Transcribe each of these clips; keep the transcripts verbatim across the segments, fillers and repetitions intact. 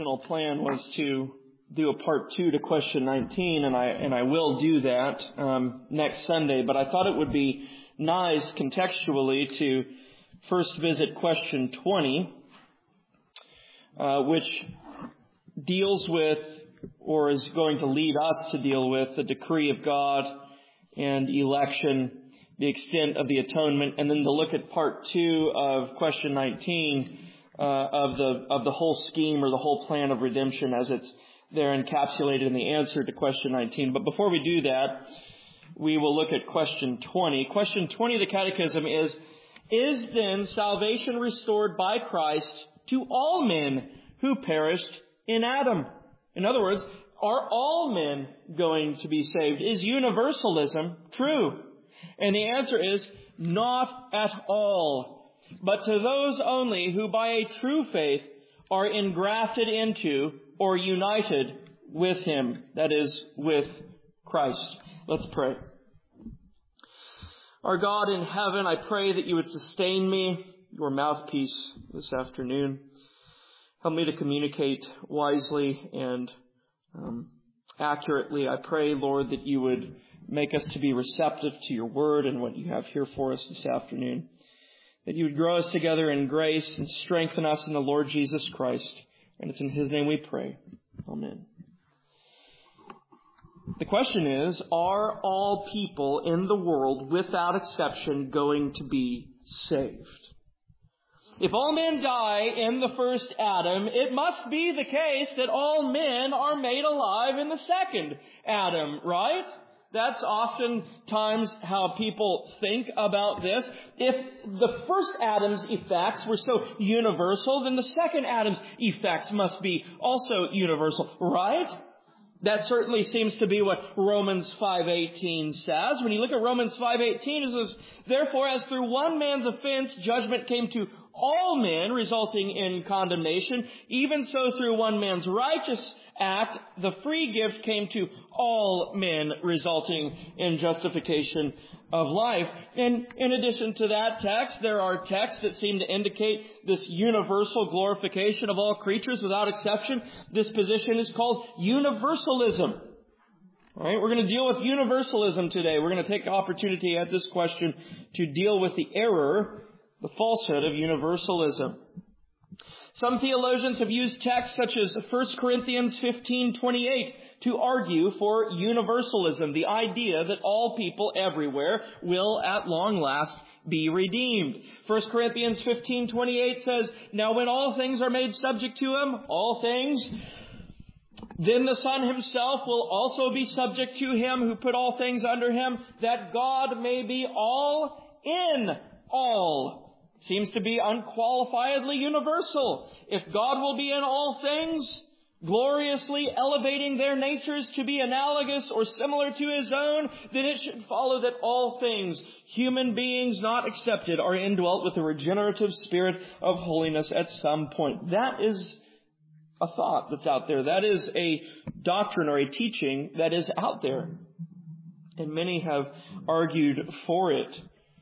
original plan was to do a part two to question nineteen, and I and I will do that um, next Sunday. But I thought it would be nice contextually to first visit question twenty, uh, which deals with, or is going to lead us to deal with, the decree of God and election, the extent of the atonement, and then to look at part two of question nineteen uh, of the of the whole scheme or the whole plan of redemption as it's there encapsulated in the answer to question nineteen. But before we do that, we will look at question twenty. Question twenty of the Catechism is, is then salvation restored by Christ to all men who perished in Adam? In other words, are all men going to be saved? Is universalism true? And the answer is, not at all, but to those only who by a true faith are engrafted into or united with Him, that is, with Christ. Let's pray. Our God in heaven, I pray that you would sustain me, your mouthpiece this afternoon. Help me to communicate wisely and um, accurately. I pray, Lord, that you would make us to be receptive to your word and what you have here for us this afternoon. That you would grow us together in grace and strengthen us in the Lord Jesus Christ. And it's in His name we pray. Amen. The question is, are all people in the world, without exception, going to be saved? If all men die in the first Adam, it must be the case that all men are made alive in the second Adam, right? That's oftentimes how people think about this. If the first Adam's effects were so universal, then the second Adam's effects must be also universal, right? That certainly seems to be what Romans five eighteen says. When you look at Romans five eighteen, it says, therefore, as through one man's offense, judgment came to all men, resulting in condemnation, even so through one man's righteous act, the free gift came to all men, resulting in justification of life. And in addition to that text, there are texts that seem to indicate this universal glorification of all creatures without exception. This position is called universalism. All right, we're going to deal with universalism today. We're going to take opportunity at this question to deal with the error, the falsehood of universalism. Some theologians have used texts such as First Corinthians fifteen twenty-eight to argue for universalism, the idea that all people everywhere will at long last be redeemed. First Corinthians fifteen twenty-eight says, now when all things are made subject to Him, all things, then the Son Himself will also be subject to Him who put all things under Him, that God may be all in all. Seems to be unqualifiedly universal. If God will be in all things, gloriously elevating their natures to be analogous or similar to His own, then it should follow that all things, human beings not accepted, are indwelt with the regenerative spirit of holiness at some point. That is a thought that's out there. That is a doctrine or a teaching that is out there. And many have argued for it.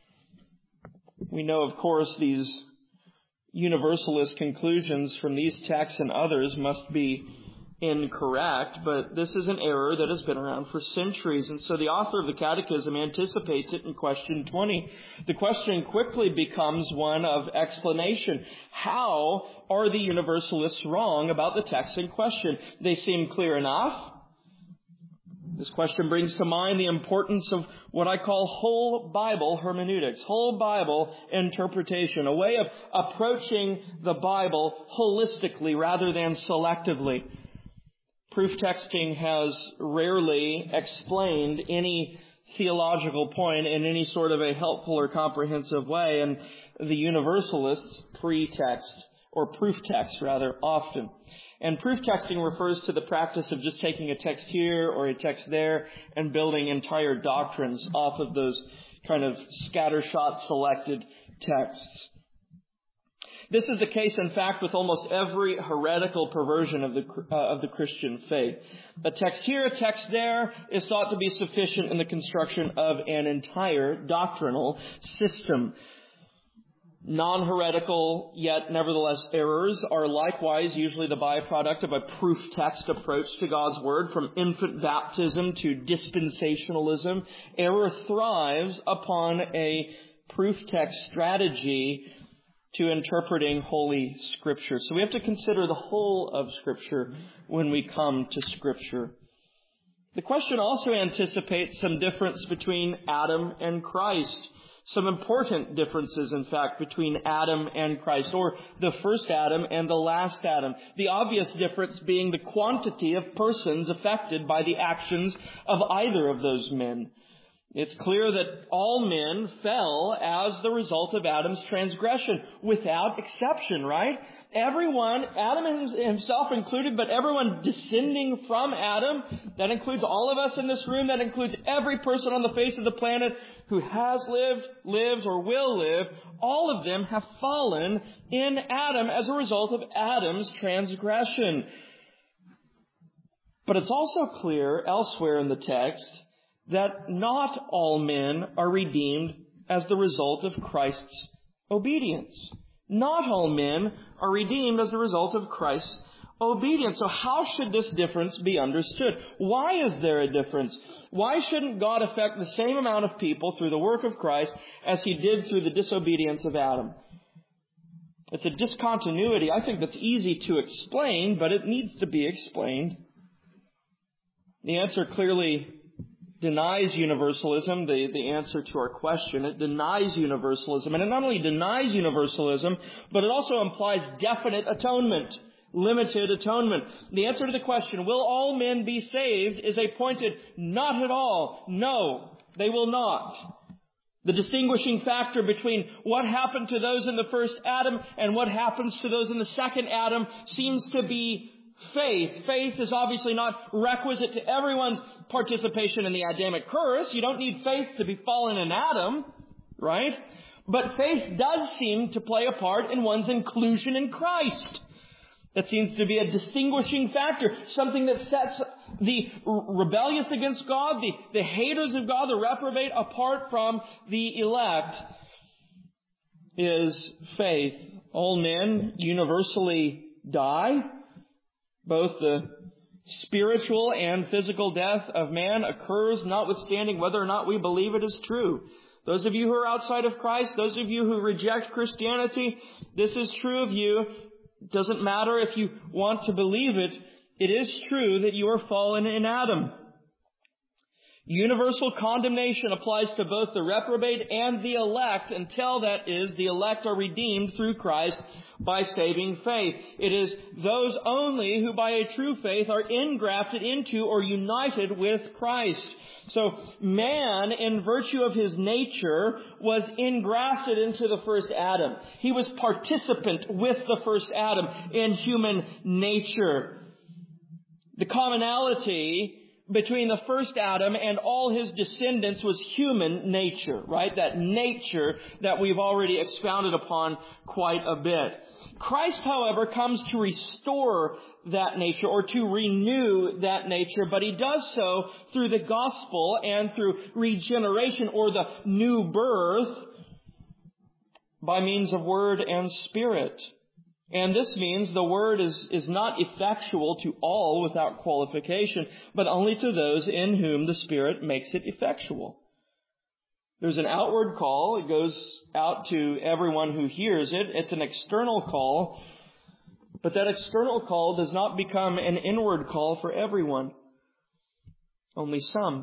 We know, of course, these universalist conclusions from these texts and others must be incorrect, but this is an error that has been around for centuries. And so the author of the Catechism anticipates it in question twenty. The question quickly becomes one of explanation. How are the universalists wrong about the text in question? They seem clear enough. This question brings to mind the importance of what I call whole Bible hermeneutics, whole Bible interpretation, a way of approaching the Bible holistically rather than selectively. Proof texting has rarely explained any theological point in any sort of a helpful or comprehensive way, and the universalists pretext, or proof text rather, often. And proof texting refers to the practice of just taking a text here or a text there and building entire doctrines off of those kind of scattershot selected texts. This is the case, in fact, with almost every heretical perversion of the uh, of the Christian faith. A text here, a text there is thought to be sufficient in the construction of an entire doctrinal system. Non-heretical, yet nevertheless errors are likewise usually the byproduct of a proof text approach to God's Word, from infant baptism to dispensationalism. Error thrives upon a proof text strategy to interpreting Holy Scripture. So we have to consider the whole of Scripture when we come to Scripture. The question also anticipates some difference between Adam and Christ. Some important differences, in fact, between Adam and Christ, or the first Adam and the last Adam. The obvious difference being the quantity of persons affected by the actions of either of those men. It's clear that all men fell as the result of Adam's transgression, without exception, right? Everyone, Adam himself included, but everyone descending from Adam, that includes all of us in this room, that includes every person on the face of the planet who has lived, lives, or will live, all of them have fallen in Adam as a result of Adam's transgression. But it's also clear elsewhere in the text that not all men are redeemed as the result of Christ's obedience. Not all men are redeemed as a result of Christ's obedience. So how should this difference be understood? Why is there a difference? Why shouldn't God affect the same amount of people through the work of Christ as He did through the disobedience of Adam? It's a discontinuity, I think, that's easy to explain, but it needs to be explained. The answer clearly denies universalism, the, the answer to our question. It denies universalism. And it not only denies universalism, but it also implies definite atonement, limited atonement. The answer to the question, will all men be saved, is a pointed not at all. No, they will not. The distinguishing factor between what happened to those in the first Adam and what happens to those in the second Adam seems to be faith. Faith is obviously not requisite to everyone's participation in the Adamic curse. You don't need faith to be fallen in Adam, right? But faith does seem to play a part in one's inclusion in Christ. That seems to be a distinguishing factor, something that sets the rebellious against God, the, the haters of God, the reprobate, apart from the elect, is faith. All men universally die. Both the spiritual and physical death of man occurs notwithstanding whether or not we believe it is true. Those of you who are outside of Christ, those of you who reject Christianity, this is true of you. It doesn't matter if you want to believe it. It is true that you are fallen in Adam. Universal condemnation applies to both the reprobate and the elect until, that is, the elect are redeemed through Christ by saving faith. It is those only who by a true faith are engrafted into or united with Christ. So man, in virtue of his nature, was engrafted into the first Adam. He was participant with the first Adam in human nature. The commonality between the first Adam and all his descendants was human nature, right? That nature that we've already expounded upon quite a bit. Christ, however, comes to restore that nature or to renew that nature, but He does so through the gospel and through regeneration or the new birth by means of Word and Spirit. And this means the Word is, is not effectual to all without qualification, but only to those in whom the Spirit makes it effectual. There's an outward call. It goes out to everyone who hears it. It's an external call. But that external call does not become an inward call for everyone. Only some.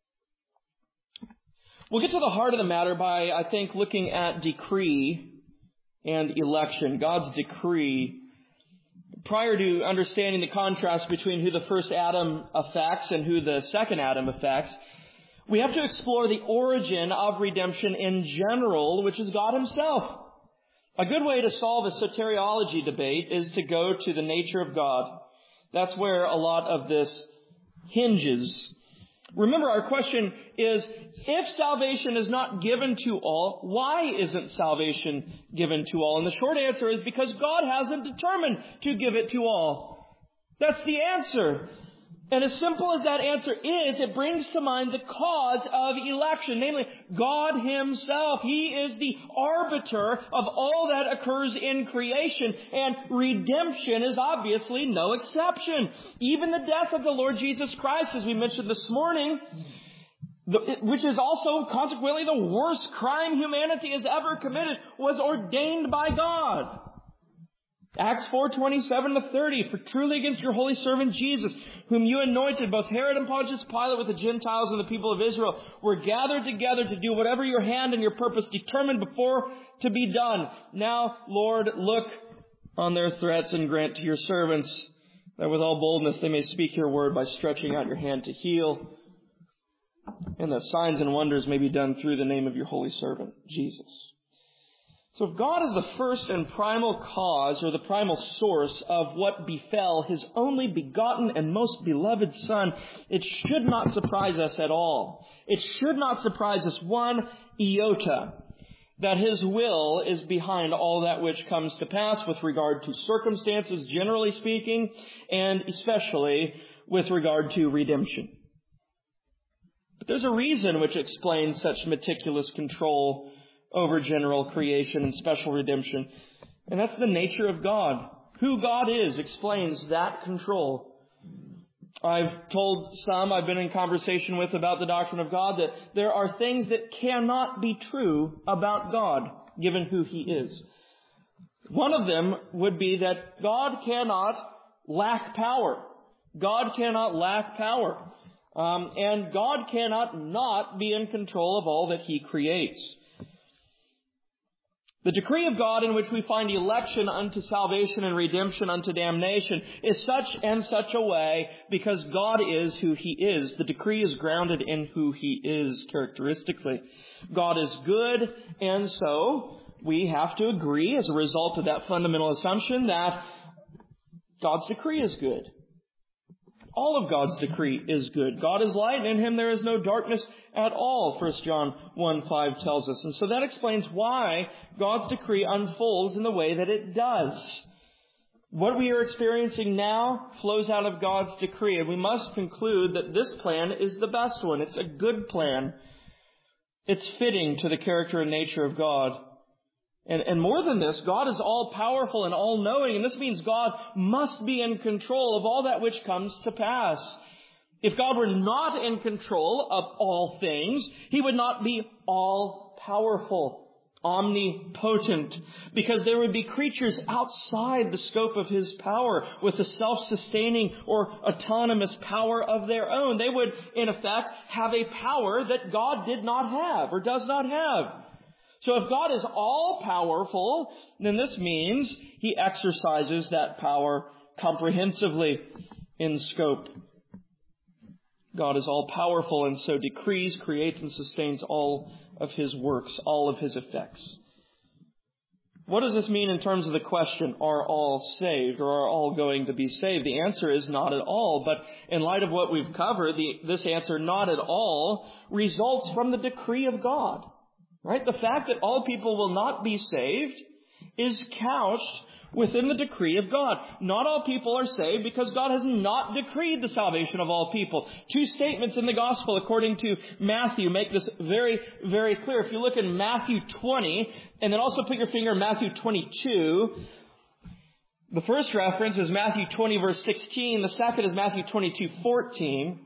We'll get to the heart of the matter by, I think, looking at decree and election. God's decree. Prior to understanding the contrast between who the first Adam affects and who the second Adam affects, we have to explore the origin of redemption in general, which is God Himself. A good way to solve a soteriology debate is to go to the nature of God. That's where a lot of this hinges. Remember, our question is, if salvation is not given to all, why isn't salvation given to all? And the short answer is because God hasn't determined to give it to all. That's the answer. And as simple as that answer is, it brings to mind the cause of election, namely God Himself. He is the arbiter of all that occurs in creation, and redemption is obviously no exception. Even the death of the Lord Jesus Christ, as we mentioned this morning, which is also consequently the worst crime humanity has ever committed, was ordained by God. Acts four, twenty-seven to thirty, for truly against your holy servant Jesus, whom you anointed, both Herod and Pontius Pilate with the Gentiles and the people of Israel, were gathered together to do whatever your hand and your purpose determined before to be done. Now, Lord, look on their threats and grant to your servants that with all boldness they may speak your word by stretching out your hand to heal, and that signs and wonders may be done through the name of your holy servant, Jesus. So if God is the first and primal cause, or the primal source of what befell His only begotten and most beloved Son, it should not surprise us at all. It should not surprise us one iota that His will is behind all that which comes to pass with regard to circumstances, generally speaking, and especially with regard to redemption. But there's a reason which explains such meticulous control over general creation and special redemption. And that's the nature of God. Who God is explains that control. I've told some I've been in conversation with about the doctrine of God that there are things that cannot be true about God, given who He is. One of them would be that God cannot lack power. God cannot lack power. Um, and God cannot not be in control of all that He creates. The decree of God in which we find election unto salvation and redemption unto damnation is such and such a way because God is who He is. The decree is grounded in who He is characteristically. God is good, and so we have to agree as a result of that fundamental assumption that God's decree is good. All of God's decree is good. God is light, and in Him there is no darkness at all, First John one five tells us. And so that explains why God's decree unfolds in the way that it does. What we are experiencing now flows out of God's decree, and we must conclude that this plan is the best one. It's a good plan. It's fitting to the character and nature of God. And, and more than this, God is all-powerful and all-knowing, and this means God must be in control of all that which comes to pass. If God were not in control of all things, He would not be all-powerful, omnipotent, because there would be creatures outside the scope of His power with a self-sustaining or autonomous power of their own. They would, in effect, have a power that God did not have or does not have. So if God is all-powerful, then this means He exercises that power comprehensively in scope. God is all-powerful and so decrees, creates, and sustains all of His works, all of His effects. What does this mean in terms of the question, are all saved or are all going to be saved? The answer is not at all, but in light of what we've covered, the, this answer, not at all, results from the decree of God. Right? The fact that all people will not be saved is couched within the decree of God. Not all people are saved because God has not decreed the salvation of all people. Two statements in the gospel according to Matthew make this very, very clear. If you look in Matthew twenty, and then also put your finger in Matthew twenty-two, the first reference is Matthew twenty verse sixteen. The second is Matthew twenty-two fourteen.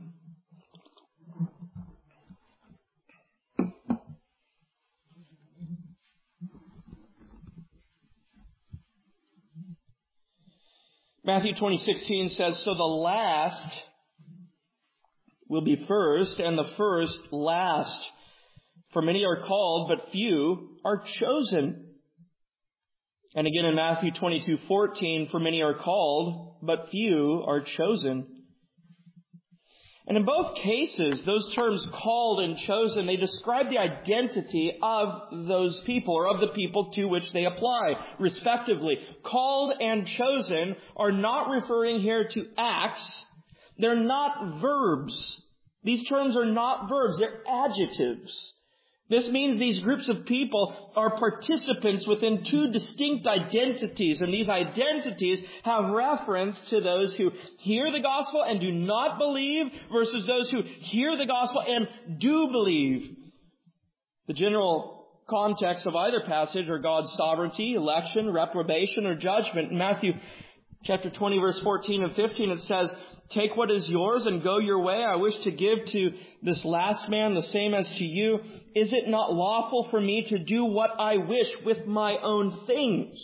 Matthew twenty sixteen says, so the last will be first, and the first last. For many are called, but few are chosen. And again in Matthew twenty-two fourteen, for many are called, but few are chosen. And in both cases, those terms called and chosen, they describe the identity of those people, or of the people to which they apply, respectively. Called and chosen are not referring here to acts. They're not verbs. These terms are not verbs. They're adjectives. This means these groups of people are participants within two distinct identities, and these identities have reference to those who hear the gospel and do not believe versus those who hear the gospel and do believe. The general context of either passage are God's sovereignty, election, reprobation, or judgment. In Matthew chapter twenty, verse fourteen and fifteen, it says, "Take what is yours and go your way. I wish to give to this last man the same as to you. Is it not lawful for me to do what I wish with my own things?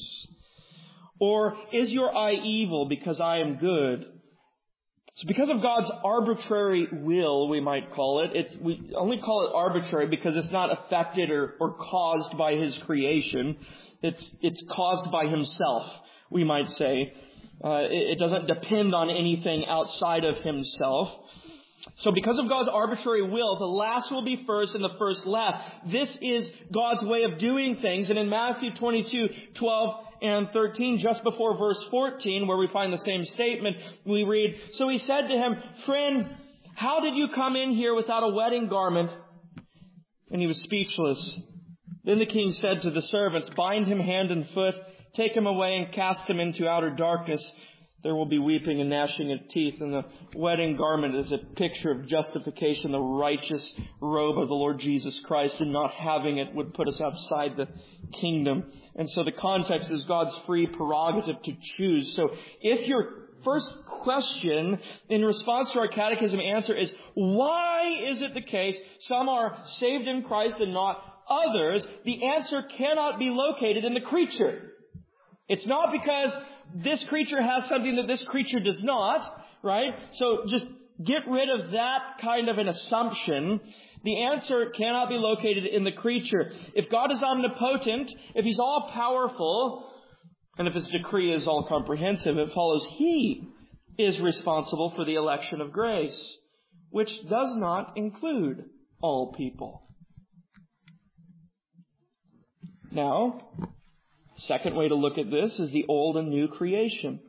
Or is your eye evil because I am good?" So because of God's arbitrary will, we might call it, it's, we only call it arbitrary because it's not affected or, or caused by His creation. It's, it's caused by Himself, we might say. Uh, it, it doesn't depend on anything outside of Himself. So because of God's arbitrary will, the last will be first and the first last. This is God's way of doing things. And in Matthew twenty-two, twelve and thirteen, just before verse fourteen, where we find the same statement, we read, "So he said to him, 'Friend, how did you come in here without a wedding garment?' And he was speechless. Then the king said to the servants, 'Bind him hand and foot, take him away and cast him into outer darkness. There will be weeping and gnashing of teeth.'" And the wedding garment is a picture of justification, the righteous robe of the Lord Jesus Christ, and not having it would put us outside the kingdom. And so the context is God's free prerogative to choose. So if your first question in response to our catechism answer is, why is it the case some are saved in Christ and not others? The answer cannot be located in the creature. It's not because this creature has something that this creature does not, right? So just get rid of that kind of an assumption. The answer cannot be located in the creature. If God is omnipotent, if He's all-powerful, and if His decree is all-comprehensive, it follows He is responsible for the election of grace, which does not include all people. Now, second way to look at this is the old and new creation.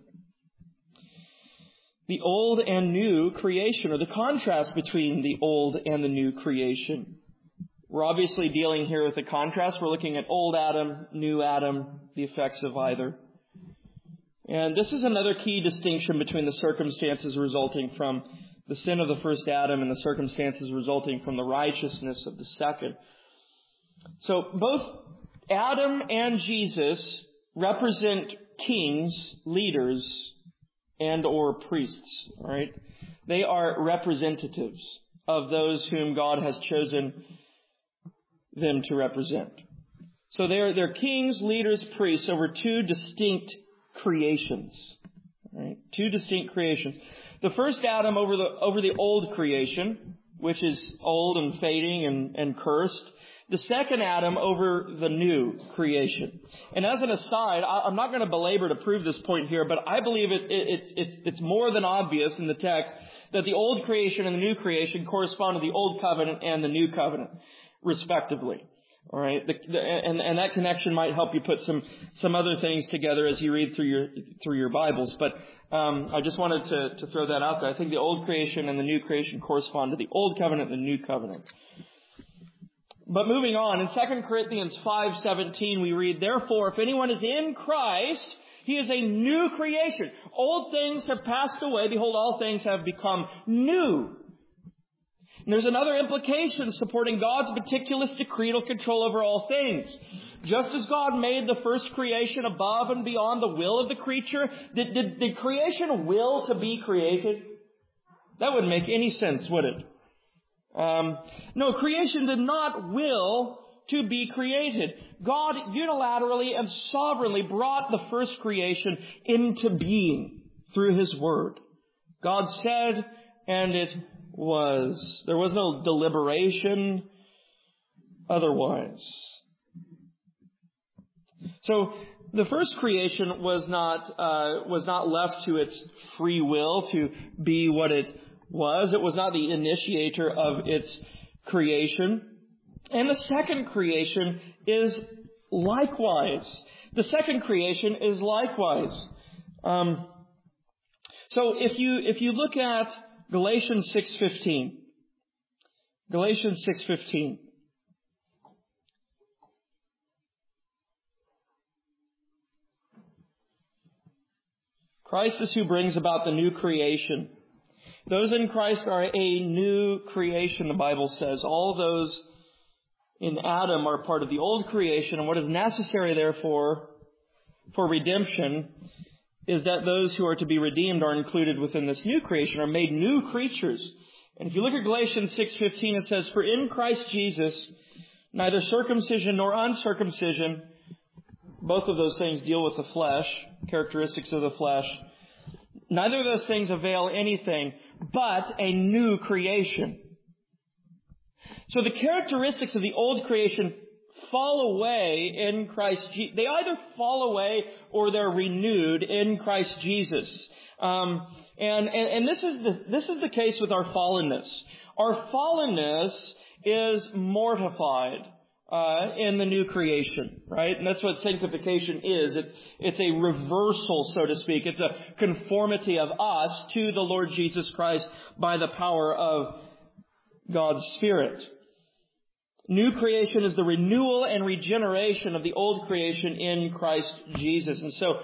The old and new creation, or the contrast between the old and the new creation. We're obviously dealing here with a contrast. We're looking at old Adam, new Adam, the effects of either. And this is another key distinction between the circumstances resulting from the sin of the first Adam and the circumstances resulting from the righteousness of the second. So both Adam and Jesus represent kings, leaders, and or priests, all right? They are representatives of those whom God has chosen them to represent. So they're, they're kings, leaders, priests over two distinct creations, right? Two distinct creations. The first Adam over the, over the old creation, which is old and fading and, and cursed. The second Adam over the new creation. And as an aside, I'm not going to belabor to prove this point here, but I believe it, it, it, it's, it's more than obvious in the text that the old creation and the new creation correspond to the old covenant and the new covenant, respectively. All right, the, the, and, and that connection might help you put some some other things together as you read through your through your Bibles. But um, I just wanted to, to throw that out there. I think the old creation and the new creation correspond to the old covenant and the new covenant. But moving on, in Second Corinthians five seventeen, we read, "Therefore, if anyone is in Christ, he is a new creation. Old things have passed away. Behold, all things have become new." And there's another implication supporting God's meticulous decretal control over all things. Just as God made the first creation above and beyond the will of the creature, did, did, did creation will to be created? That wouldn't make any sense, would it? Um, no, creation did not will to be created. God unilaterally and sovereignly brought the first creation into being through His Word. God said, and it was. There was no deliberation otherwise. So the first creation was not uh, was not left to its free will to be what it was. It was not the initiator of its creation. And the second creation is likewise. The second creation is likewise. Um, so if you if you look at Galatians six fifteen, Galatians six fifteen. Christ is who brings about the new creation. Those in Christ are a new creation, the Bible says. All those in Adam are part of the old creation, and what is necessary, therefore, for redemption is that those who are to be redeemed are included within this new creation, are made new creatures. And if you look at Galatians six fifteen, it says, "For in Christ Jesus, neither circumcision nor uncircumcision," both of those things deal with the flesh, characteristics of the flesh, "neither of those things avail anything, but a new creation." So the characteristics of the old creation fall away in Christ Jesus. They either fall away or they're renewed in Christ Jesus. Um, and, and, and this is the, this is the case with our fallenness. Our fallenness is mortified, uh, in the new creation, right? And that's what sanctification is. It's, it's a reversal, so to speak. It's a conformity of us to the Lord Jesus Christ by the power of God's Spirit. New creation is the renewal and regeneration of the old creation in Christ Jesus. And so,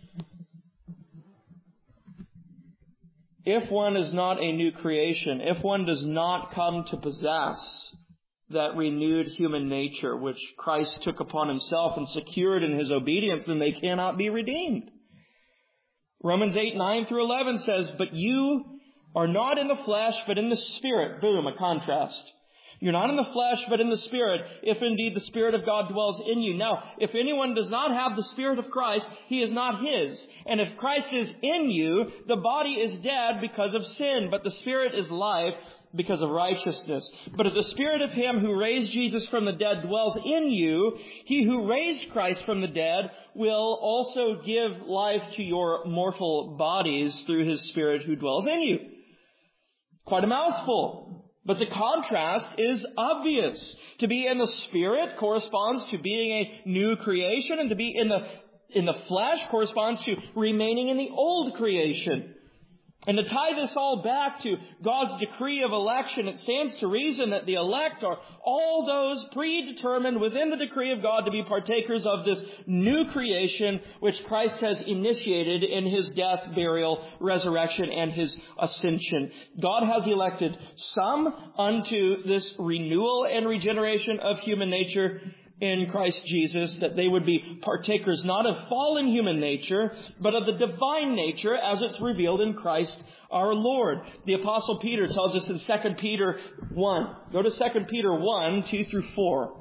if one is not a new creation, if one does not come to possess that renewed human nature which Christ took upon himself and secured in his obedience, then they cannot be redeemed. Romans eight, nine through eleven says, "But you are not in the flesh, but in the Spirit." Boom, a contrast. You're not in the flesh, but in the Spirit, if indeed the Spirit of God dwells in you. Now, if anyone does not have the Spirit of Christ, he is not his. And if Christ is in you, the body is dead because of sin, but the Spirit is life because of righteousness. But if the Spirit of him who raised Jesus from the dead dwells in you, he who raised Christ from the dead will also give life to your mortal bodies through his Spirit who dwells in you. Quite a mouthful. But the contrast is obvious. To be in the Spirit corresponds to being a new creation, and to be in the in the flesh corresponds to remaining in the old creation. And to tie this all back to God's decree of election, it stands to reason that the elect are all those predetermined within the decree of God to be partakers of this new creation which Christ has initiated in his death, burial, resurrection, and his ascension. God has elected some unto this renewal and regeneration of human nature in Christ Jesus, that they would be partakers not of fallen human nature, but of the divine nature as it's revealed in Christ our Lord. The Apostle Peter tells us in Second Peter one. Go to Second Peter one, two through four.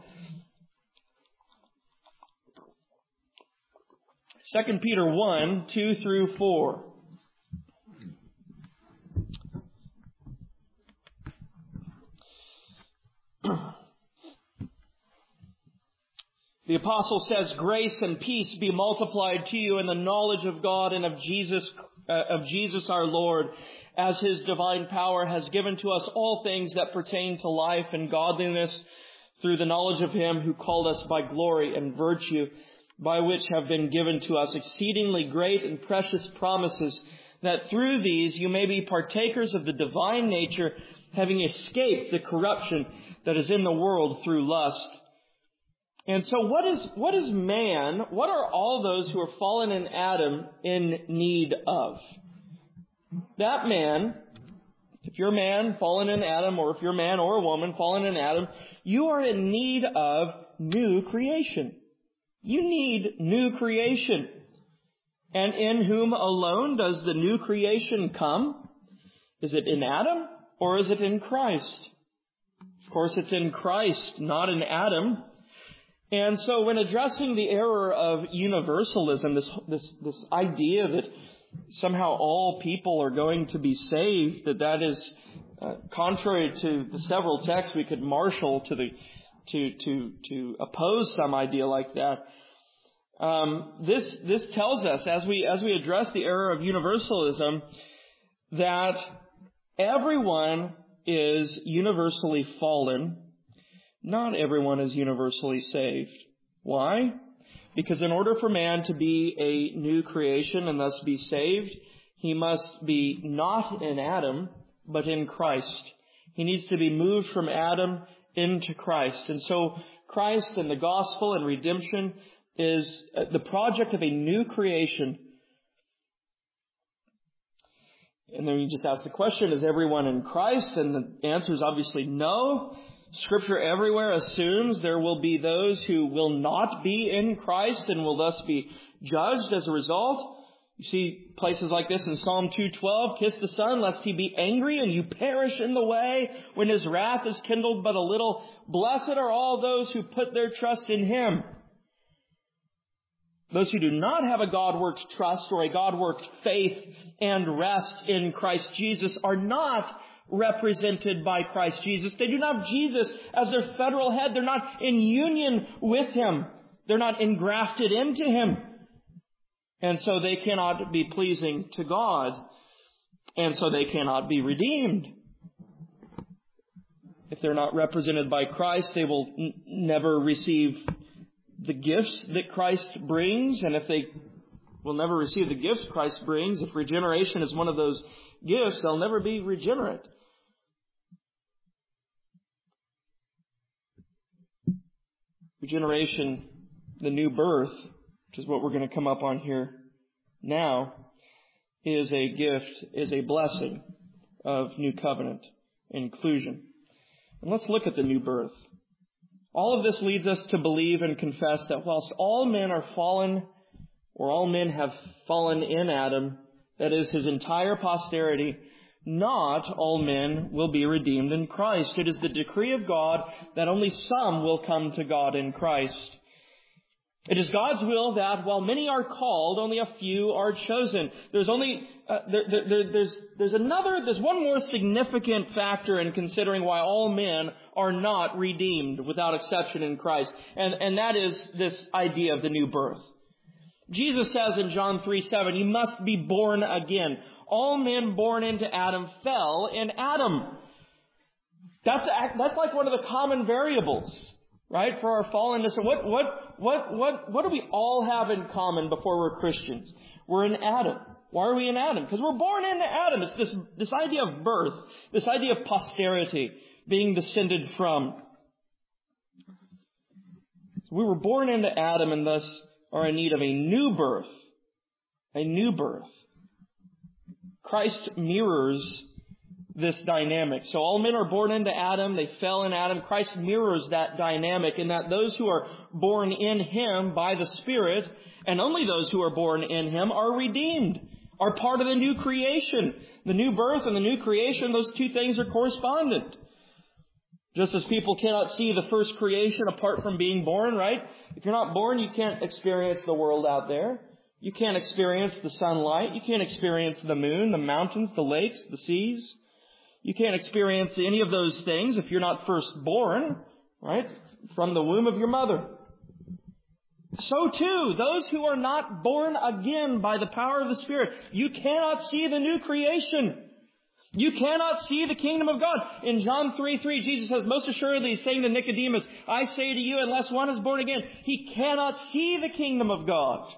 Second Peter one, two through four. The apostle says, "Grace and peace be multiplied to you in the knowledge of God and of Jesus, uh, of Jesus our Lord, as his divine power has given to us all things that pertain to life and godliness, through the knowledge of him who called us by glory and virtue, by which have been given to us exceedingly great and precious promises, that through these you may be partakers of the divine nature, having escaped the corruption that is in the world through lust." And so what is, what is man, what are all those who are fallen in Adam in need of? That man, if you're a man fallen in Adam, or if you're a man or a woman fallen in Adam, you are in need of new creation. You need new creation. And in whom alone does the new creation come? Is it in Adam or is it in Christ? Of course, it's in Christ, not in Adam. And so when addressing the error of universalism, this, this, this idea that somehow all people are going to be saved, that that is uh, contrary to the several texts we could marshal to the, to, to, to oppose some idea like that. Um, this, this tells us, as we, as we address the error of universalism, that everyone is universally fallen. Not everyone is universally saved. Why? Because in order for man to be a new creation and thus be saved, he must be not in Adam, but in Christ. He needs to be moved from Adam into Christ. And so Christ and the gospel and redemption is the project of a new creation And then you just ask the question, is everyone in Christ? And the answer is obviously no. Scripture everywhere assumes there will be those who will not be in Christ and will thus be judged as a result. You see places like this in Psalm two twelve, kiss the Son, lest he be angry and you perish in the way when his wrath is kindled but a little. Blessed are all those who put their trust in him. Those who do not have a God-worked trust or a God-worked faith and rest in Christ Jesus are not represented by Christ Jesus. They do not have Jesus as their federal head. They're not in union with him. They're not engrafted into him. And so they cannot be pleasing to God. And so they cannot be redeemed. If they're not represented by Christ, they will n- never receive the gifts that Christ brings. And if they will never receive the gifts Christ brings, if regeneration is one of those gifts, they'll never be regenerate. Regeneration, the new birth, which is what we're going to come up on here now, is a gift, is a blessing of new covenant inclusion. And let's look at the new birth. All of this leads us to believe and confess that whilst all men are fallen, or all men have fallen in Adam, that is his entire posterity, not all men will be redeemed in Christ. It is the decree of God that only some will come to God in Christ. It is God's will that while many are called, only a few are chosen. There's only uh, there, there, there's there's another there's one more significant factor in considering why all men are not redeemed without exception in Christ, and and that is this idea of the new birth. Jesus says in John three seven, you must be born again. All men born into Adam fell in Adam. That's that's like one of the common variables, right, for our fallenness. And what what what what what do we all have in common before we're Christians? We're in Adam. Why are we in Adam? Because we're born into Adam. It's this this idea of birth, this idea of posterity, being descended from. So we were born into Adam and thus are in need of a new birth. A new birth. Christ mirrors this dynamic. So all men are born into Adam. They fell in Adam. Christ mirrors that dynamic in that those who are born in him by the Spirit, and only those who are born in him, are redeemed, are part of the new creation. The new birth and the new creation, those two things are correspondent. Just as people cannot see the first creation apart from being born, right? If you're not born, you can't experience the world out there. You can't experience the sunlight. You can't experience the moon, the mountains, the lakes, the seas. You can't experience any of those things if you're not first born, right, from the womb of your mother. So too, those who are not born again by the power of the Spirit, you cannot see the new creation. You cannot see the kingdom of God. In John three three, Jesus says, most assuredly, he's saying to Nicodemus, I say to you, unless one is born again, he cannot see the kingdom of God.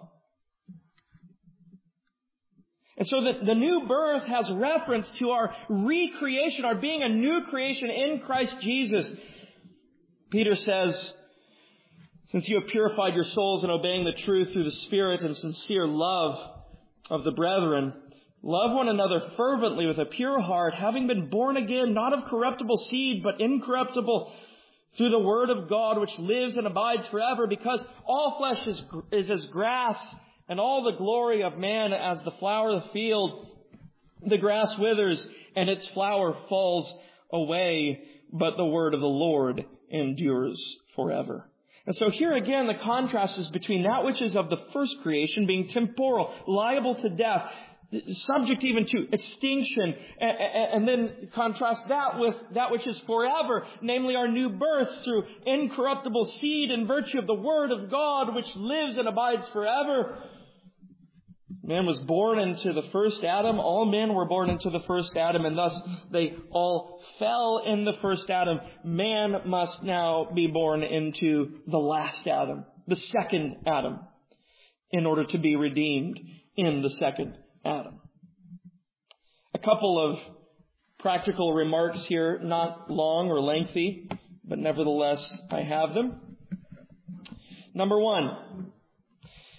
And so the, the new birth has reference to our recreation, our being a new creation in Christ Jesus. Peter says, since you have purified your souls in obeying the truth through the Spirit and sincere love of the brethren, love one another fervently with a pure heart, having been born again, not of corruptible seed, but incorruptible, through the word of God, which lives and abides forever, because all flesh is, is as grass, and all the glory of man as the flower of the field. The grass withers, and its flower falls away, but the word of the Lord endures forever. And so here again, the contrast is between that which is of the first creation, being temporal, liable to death, subject even to extinction, and then contrast that with that which is forever, namely our new birth through incorruptible seed in virtue of the word of God, which lives and abides forever. Man was born into the first Adam. All men were born into the first Adam, and thus they all fell in the first Adam. Man must now be born into the last Adam, the second Adam, in order to be redeemed in the second Adam. A couple of practical remarks here, not long or lengthy, but nevertheless I have them. Number one,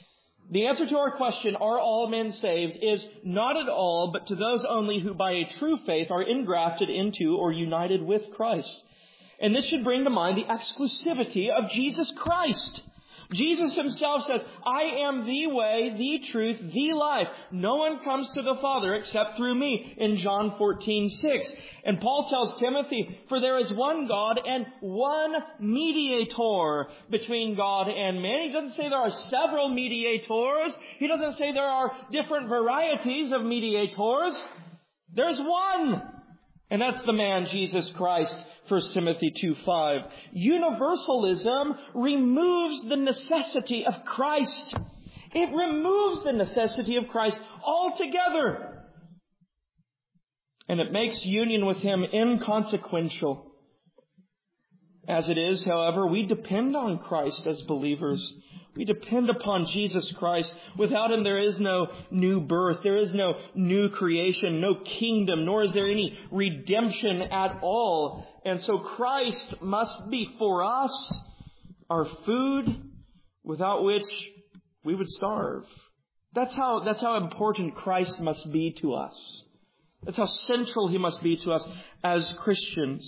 The answer to our question, are all men saved, is not at all, but to those only who by a true faith are engrafted into or united with Christ. And this should bring to mind the exclusivity of Jesus Christ. Jesus himself says, I am the way, the truth, the life. No one comes to the Father except through me, in John fourteen six. And Paul tells Timothy, for there is one God and one mediator between God and man. He doesn't say there are several mediators. He doesn't say there are different varieties of mediators. There's one. And that's the man, Jesus Christ. First Timothy two five. Universalism removes the necessity of Christ. It removes the necessity of Christ altogether. And it makes union with Him inconsequential. As it is, however, we depend on Christ as believers. We depend upon Jesus Christ. Without Him, there is no new birth. There is no new creation, no kingdom, nor is there any redemption at all. And so Christ must be for us our food, without which we would starve. That's how, that's how important Christ must be to us. That's how central He must be to us as Christians.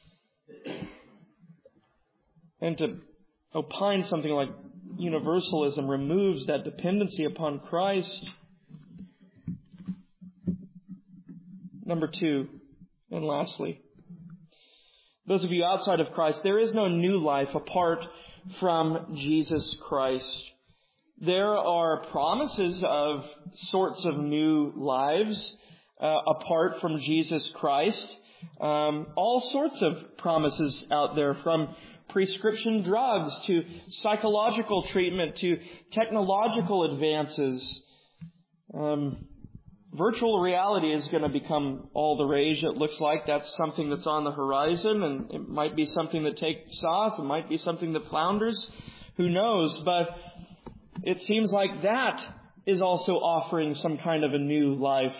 And to opine something like universalism removes that dependency upon Christ. Number two, and lastly, those of you outside of Christ, there is no new life apart from Jesus Christ. There are promises of sorts of new lives uh, apart from Jesus Christ. Um, all sorts of promises out there, from prescription drugs to psychological treatment to technological advances. Um, virtual reality is going to become all the rage, it looks like. That's something that's on the horizon, and it might be something that takes off. It might be something that flounders. Who knows? But it seems like that is also offering some kind of a new life.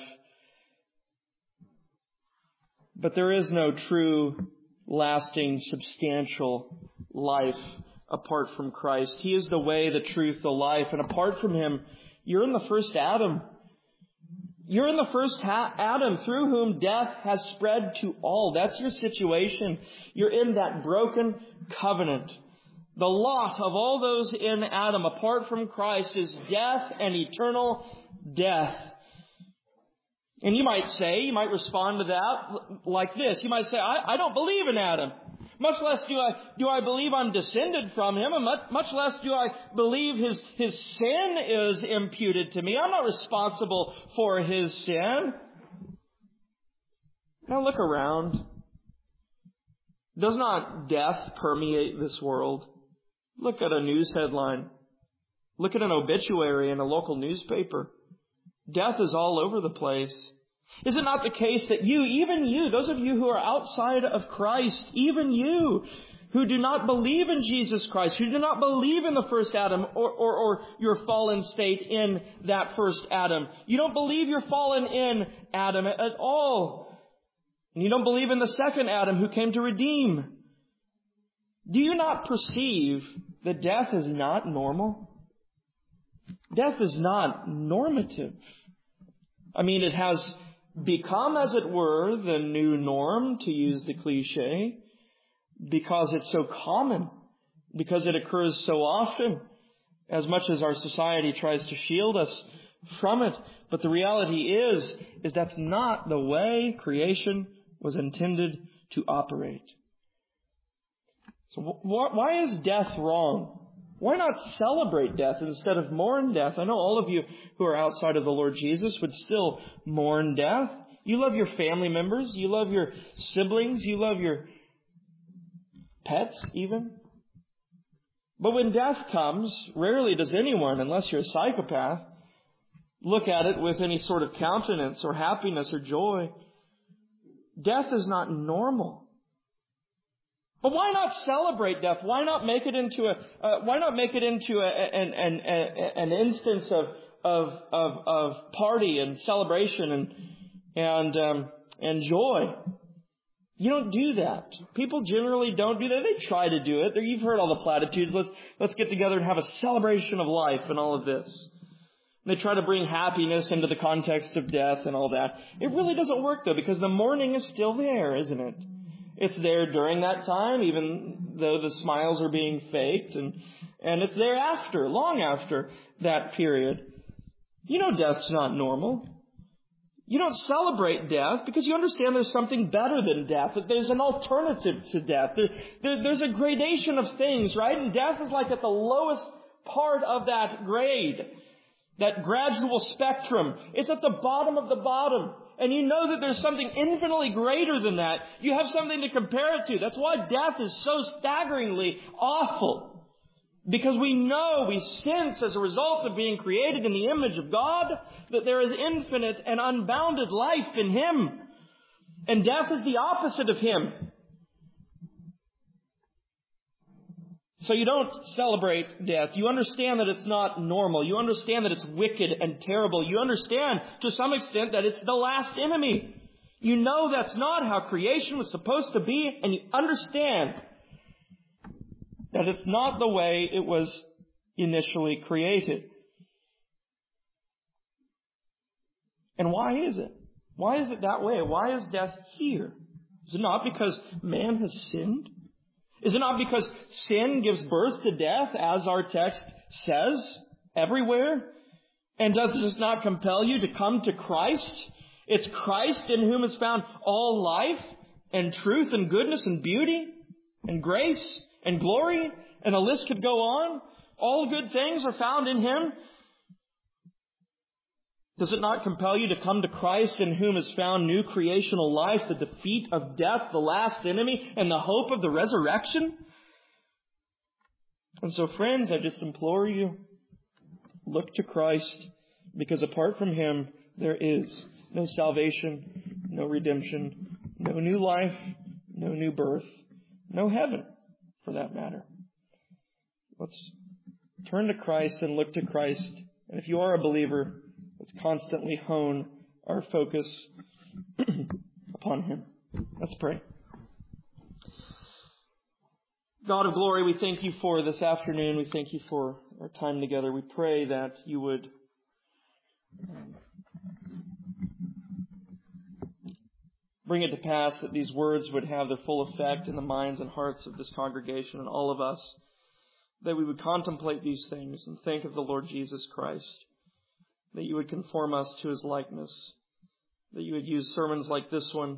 But there is no true, lasting, substantial life apart from Christ. He is the way, the truth, the life. And apart from Him, you're in the first Adam. You're in the first ha- Adam through whom death has spread to all. That's your situation. You're in that broken covenant. The lot of all those in Adam apart from Christ is death and eternal death. And you might say, you might respond to that like this. You might say, I, I don't believe in Adam. Much less do I do I believe I'm descended from him, and much, much less do I believe his, his sin is imputed to me. I'm not responsible for his sin. Now look around. Does not death permeate this world? Look at a news headline. Look at an obituary in a local newspaper. Death is all over the place. Is it not the case that you, even you, those of you who are outside of Christ, even you who do not believe in Jesus Christ, who do not believe in the first Adam or, or, or your fallen state in that first Adam, you don't believe you're fallen in Adam at all. And you don't believe in the second Adam who came to redeem. Do you not perceive that death is not normal? Death is not normative. I mean, it has become, as it were, the new norm, to use the cliche, because it's so common, because it occurs so often, as much as our society tries to shield us from it. But the reality is, is that's not the way creation was intended to operate. So wh- why is death wrong? Why not celebrate death instead of mourn death? I know all of you who are outside of the Lord Jesus would still mourn death. You love your family members. You love your siblings. You love your pets even. But when death comes, rarely does anyone, unless you're a psychopath, look at it with any sort of countenance or happiness or joy. Death is not normal. But why not celebrate death? Why not make it into a? Uh, why not make it into a, an, an, an instance of of of of party and celebration and and um, and joy? You don't do that. People generally don't do that. They try to do it. You've heard all the platitudes. Let's let's get together and have a celebration of life and all of this. They try to bring happiness into the context of death and all that. It really doesn't work, though, because the mourning is still there, isn't it? It's there during that time, even though the smiles are being faked, and, and it's there after, long after that period. You know death's not normal. You don't celebrate death because you understand there's something better than death, that there's an alternative to death. There, there, there's a gradation of things, right? And death is like at the lowest part of that grade. That gradual spectrum. It's at the bottom of the bottom. And you know that there's something infinitely greater than that. You have something to compare it to. That's why death is so staggeringly awful. Because we know, we sense as a result of being created in the image of God, that there is infinite and unbounded life in Him. And death is the opposite of Him. So you don't celebrate death. You understand that it's not normal. You understand that it's wicked and terrible. You understand to some extent that it's the last enemy. You know that's not how creation was supposed to be, and you understand that it's not the way it was initially created. And why is it? Why is it that way? Why is death here? Is it not because man has sinned? Is it not because sin gives birth to death, as our text says, everywhere? And does this not compel you to come to Christ? It's Christ in whom is found all life and truth and goodness and beauty and grace and glory. And the list could go on. All good things are found in Him. Does it not compel you to come to Christ in whom is found new creational life, the defeat of death, the last enemy, and the hope of the resurrection? And so, friends, I just implore you, look to Christ, because apart from Him, there is no salvation, no redemption, no new life, no new birth, no heaven, for that matter. Let's turn to Christ and look to Christ. And if you are a believer, let's constantly hone our focus upon Him. Let's pray. God of glory, we thank You for this afternoon. We thank You for our time together. We pray that You would bring it to pass that these words would have their full effect in the minds and hearts of this congregation and all of us, that we would contemplate these things and think of the Lord Jesus Christ, that You would conform us to His likeness, that You would use sermons like this one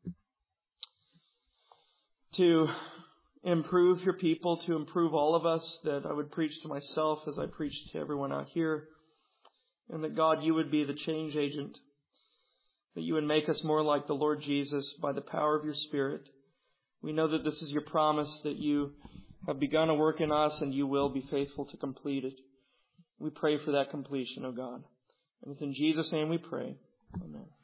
to improve Your people, to improve all of us, that I would preach to myself as I preach to everyone out here, and that God, You would be the change agent, that You would make us more like the Lord Jesus by the power of Your Spirit. We know that this is Your promise, that You have begun a work in us and You will be faithful to complete it. We pray for that completion, O God. And it's in Jesus' name we pray. Amen.